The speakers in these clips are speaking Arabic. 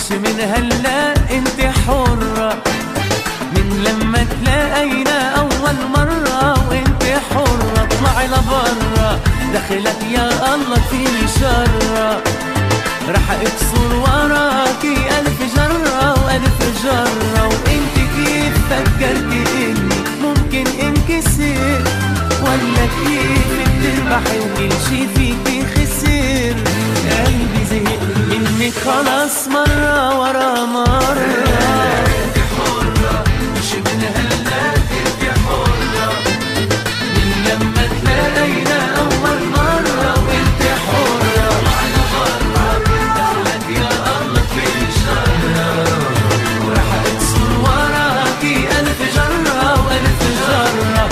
مش من هلا انت حرة، من لما تلاقينا اول مرة وانت حرة. اطلعي لبرا دخلك يا الله فيني شرة، رح اكسر وراكي الف جرة والف جرة. وانت كيف فكرتي اني ممكن انكسر، ولا كيف بتربحي وكل شي فيكي خسر؟ قلبي زهق منك خلاص مرة ورا مرة. انت حرة مش من هلا انت حرة، من لما تلاقينا اول مرة وانت حرة. طلعنا برا دخلك يا الله فيني شرة، ورح اكسر وراكي الف جرة والف جرة.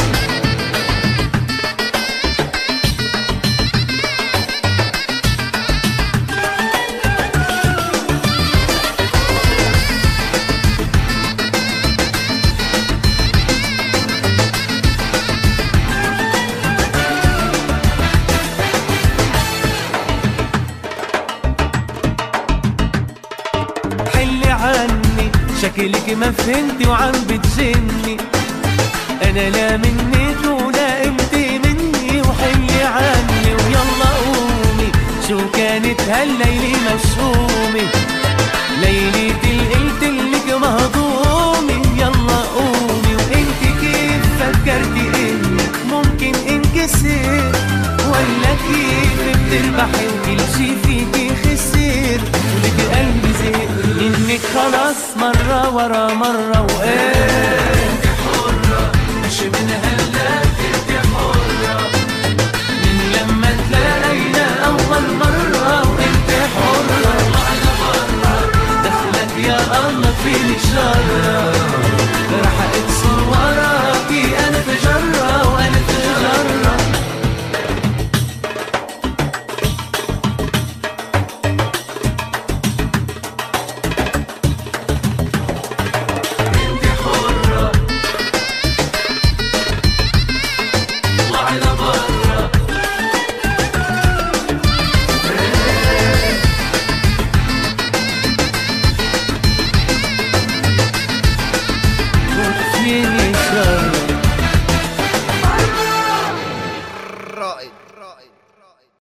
عني شكلك ما فهمتي وعم بتجني، انا لا منك ولا انت مني. وحلي عني ويلا قومي، شو كانت هالليلة مشؤومة، ليلة قلتلك مهضومة. يلا قومي. وانت كيف فكرتي انك ممكن انكسر، ولا كيف بتربحي وكل شي فيكي خسر؟ ولك قلبي زهق منك خلاص مرة ورا مرة. انت حرة مش من هلا انت حرة، من لما تلاقينا اول مرة وانت حرة. طلعنا برا دخلك يا الله فيني شرة، رح اكسر وراكي الف جرة